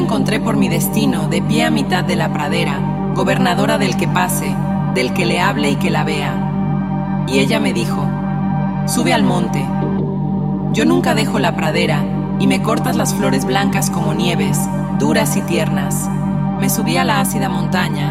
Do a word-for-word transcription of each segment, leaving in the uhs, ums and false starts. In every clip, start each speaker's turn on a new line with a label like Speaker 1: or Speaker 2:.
Speaker 1: encontré por mi destino, de pie a mitad de la pradera, gobernadora del que pase, del que le hable y que la vea. Y ella me dijo: sube al monte. Yo nunca dejo la pradera, y me cortas las flores blancas como nieves, duras y tiernas. Me subí a la ácida montaña.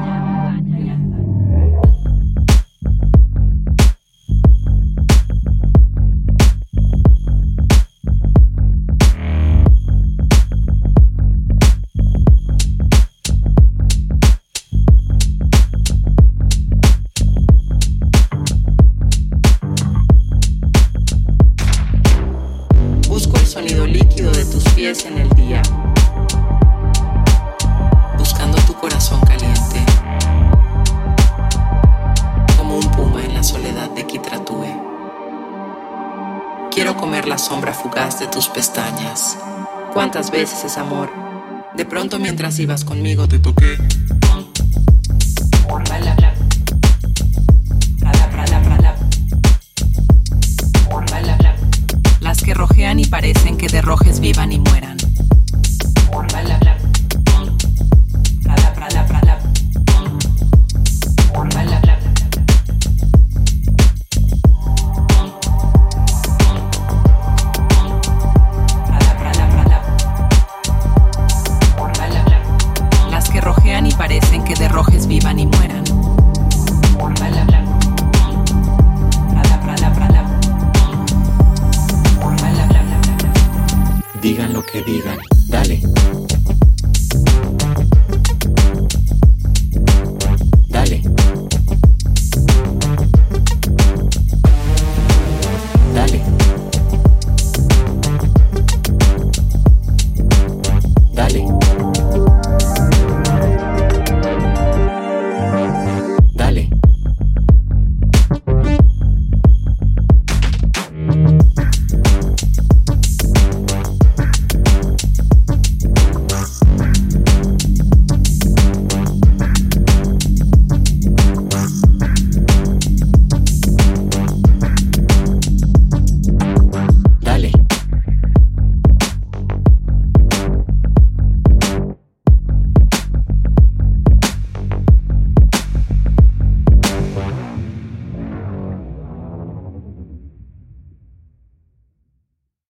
Speaker 1: Busco el sonido líquido de tus pies en el día, buscando tu corazón caliente, como un puma en la soledad de Kitratue. Quiero comer la sombra fugaz de tus pestañas. ¿Cuántas veces es amor? De pronto mientras ibas conmigo te toqué. Las que rojean y parecen que de rojes vivan y mueran. Las que rojean y parecen que de rojes vivan y mueran.
Speaker 2: Digan lo que digan, dale.